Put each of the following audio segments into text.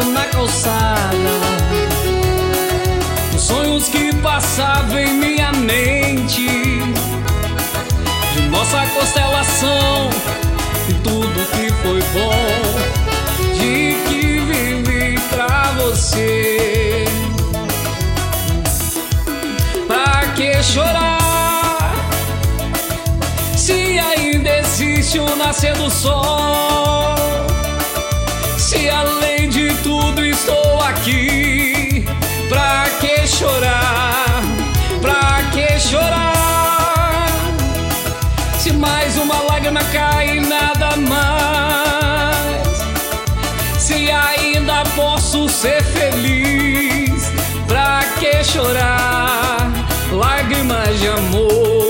passo na calçada, os sonhos que passavam em minha mente, de nossa constelação e tudo que foi bom, de que vivi pra você. Pra que chorar se ainda existe o nascer do sol? Se além de tudo estou aqui, pra que chorar? Pra que chorar? Se mais uma lágrima cai e nada mais, se ainda posso ser feliz, pra que chorar? Lágrimas de amor.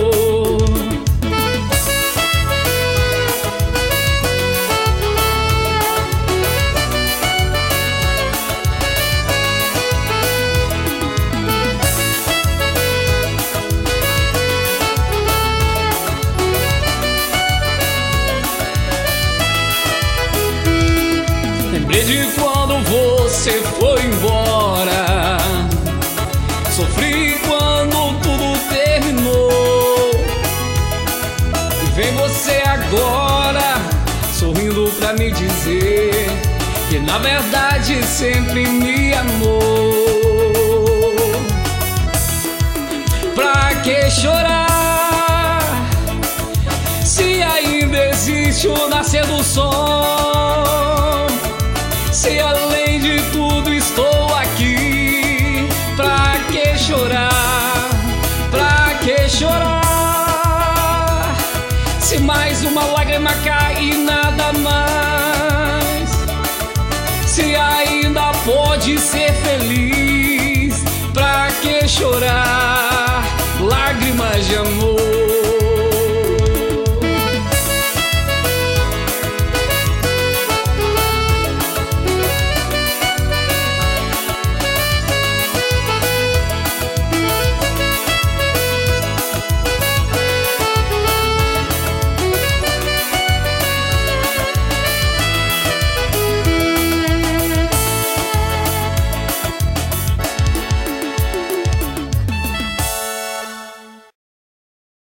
Lembrei de quando você foi embora, sofri quando tudo terminou, e vem você agora sorrindo pra me dizer que na verdade sempre me amou. Pra que chorar se ainda existe o nascer do sol? Se além de tudo estou aqui, pra que chorar? Pra que chorar? Se mais uma lágrima cai e nada mais, se ainda pode ser feliz, pra que chorar? Lágrimas de amor.